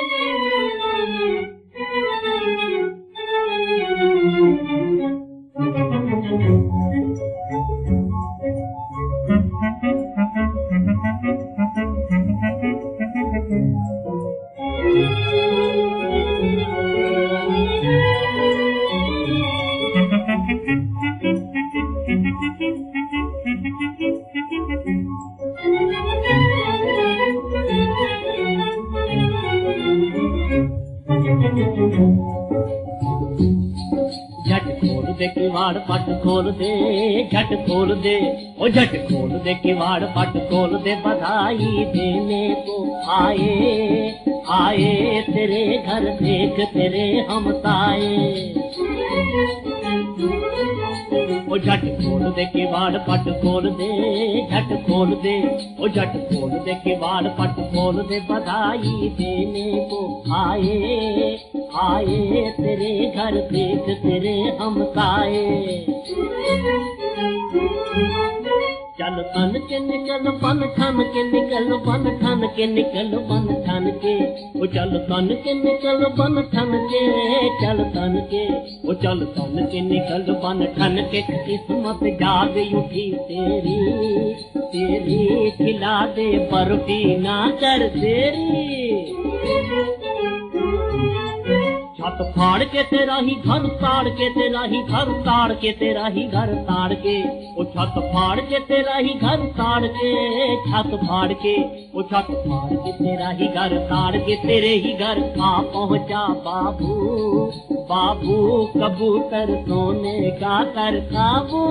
झट खोल दे किवाड़ पट खोल दे, झट खोल दे ओ झट खोल दे किवाड़ पट खोल दे, बधाई देने को आए आए तेरे घर देख तेरे हम ताए। ओ झट खोल दे किवाड़ पट खोल दे, झट खोल दे ओ झट खोल दे किवाड़ पट खोल दे, बधाई देने को आए आए तेरे घर देख तेरे हम ताए। चल तन के निकल बन ठन के निकल, बन ठन के निकल बन ठन के, ओ चल तन के निकल बन ठन के, चल तन के ओ चल तन के निकल बन ठन के, किस्मत जाग उठी तेरी तेरी, खिला दे बर्फी ना कर देरी। छत फाड़ के तेरा ही घर ताड़ के, तेरा ही घर ताड़ के, तेरा ही घर ताड़ के, ओ छत फाड़ के तेरा ही घर ताड़ के, छत फाड़ के ओ छत फाड़ के तेरा ही घर ताड़ के, तेरे ही घर आ पहुंचा बाबू बाबू, कबूतर सोने का कर काबू।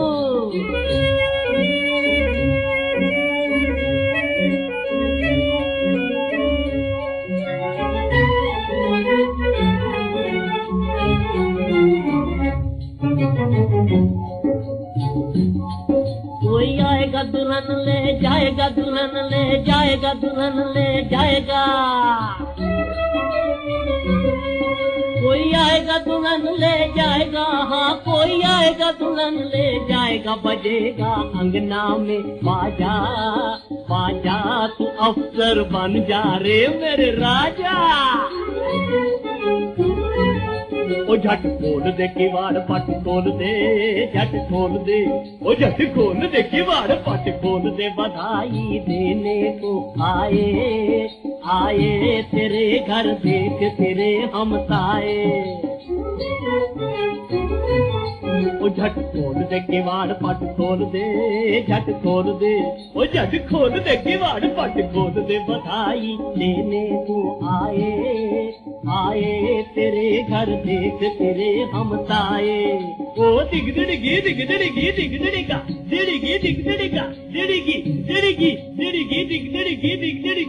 कोई आएगा दुल्हन ले जाएगा, दुल्हन ले जाएगा, दुल्हन ले जाएगा, कोई आएगा दुल्हन ले जाएगा, हाँ कोई आएगा दुल्हन ले जाएगा, बजेगा अंगना में बाजा बाजा, तू अफसर बन जा रे मेरे राजा। ओ झट खोल दे किवाड़ पट खोल दे, झट खोल दे ओ झट खोल दे किवाड़ पट खोल दे, बधाई देने को आए आए तेरे घर देख तेरे हम ताए। ओ झट खोल दे किवाड़ पट खोल दे, झट खोल दे ओ झट खोल दे किवाड़ पट खोल दे, बधाई देने को आए आए तेरे घर देख तेरे हम ताए। ओ दिग दिड़गी दिग दिड़गी दिग दिड़गा, दिड़गी दिग दिड़गा, दिड़गी दिड़गी दिड़गी दिग दिड़गी दिग दिड़गी।